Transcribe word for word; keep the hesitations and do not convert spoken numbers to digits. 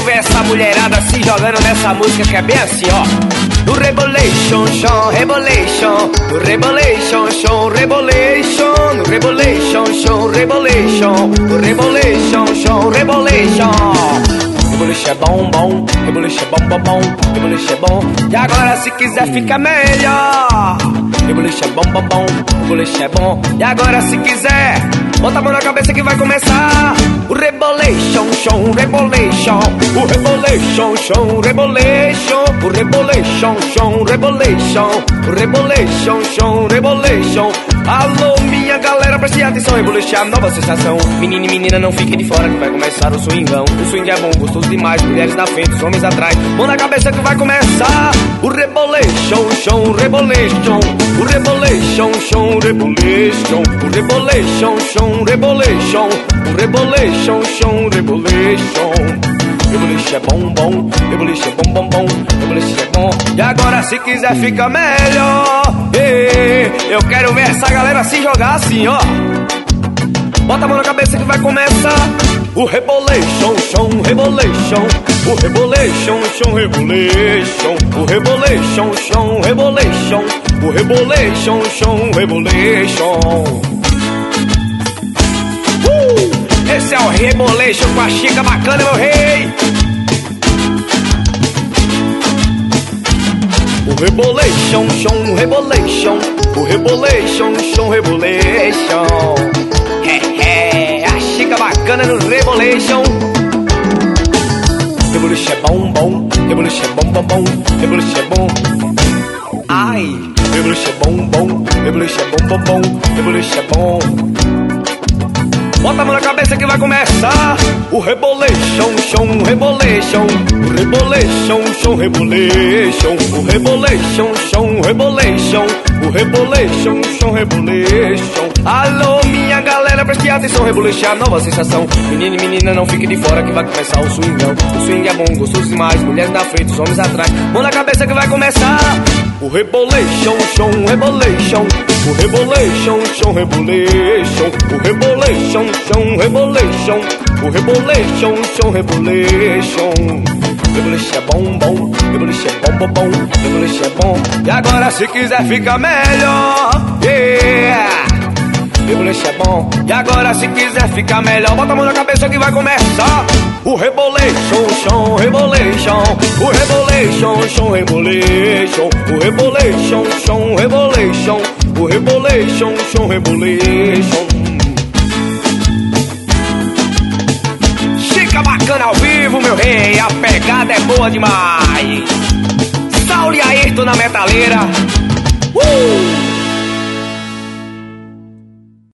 ver essa mulherada se jogando nessa música que é bem assim, ó. No rebolation, chão, rebolation. No rebolation, chão, rebolation. No rebolation, chão, rebolation. No rebolation, chão, rebolation. Rebolation é bom, bom. Rebolation é bom, bom, bom. Rebolation é bom. E agora se quiser fica melhor. Rebolation é bom, bom, bom. Rebolation é bom. E agora se quiser, bota a mão na cabeça que vai começar o rebolation, chão, rebolation. O rebolation, chão, rebolation. O rebolation, chão, rebolation. O rebolation, chão, rebolation. Alô, minha galera, preste atenção, rebolation é a nova sensação. Menino e menina, não fiquem de fora que vai começar o swingão. O swing é bom, gostoso demais, mulheres na frente, os homens atrás. Mão na cabeça que vai começar o rebolation, chão, rebolation. O rebolation, chão, rebolation. O rebolation, chão, rebolation. O rebolation, chão, rebolation. Rebolation é bom, bom. Rebolation é bom, bom, bom. Rebolation é bom. E agora se quiser fica melhor. Ei, eu quero ver essa galera se jogar assim, ó. Bota a mão na cabeça que vai começar o rebolation, chão, rebolation. O rebolation, chão, rebolation. O rebolation, chão, rebolation. O rebolation, chão, rebolation. Uh! Esse é o rebolation com a Chica bacana, meu rei. O rebolation, chão, rebolation. O rebolation, chão, rebolation. É, é, a Chica bacana no rebolation. Rebolation é bom, bom. Rebolation é bom, bom, bom. Rebolation é bom. Ai, rebolation é bom, bom. Rebolation é bom, bom, bom. Rebolation é bom. Bota a mão na cabeça que vai começar o rebolation, chão, rebolation. O rebolation, chão, rebolation. O rebolation, chão, rebolation. O rebolation, chão, rebolation. Alô, minha galera, preste atenção, rebolation é a nova sensação. Menino e menina, não fique de fora que vai começar o swingão. O swing é bom, gostoso demais, mulheres na frente, os homens atrás. Mão na cabeça que vai começar o rebolation, chão, rebolation. O rebolation, chão, rebolation. O rebolation, chão, rebolation. O rebolation, chão, rebolation. Rebolation é bom, bom. Rebolation é bom, bom, bom. Rebolation é bom. E agora se quiser fica melhor. Yeah! Rebolation é bom. E agora se quiser ficar melhor, bota a mão na cabeça que vai começar o rebolation, chão, rebolation. O rebolation, chão, rebolation. O rebolation, chão, rebolation. O rebolation, chão, rebolation. Chica bacana ao vivo, meu rei. A pegada é boa demais. Saulo e Ayrton na metaleira.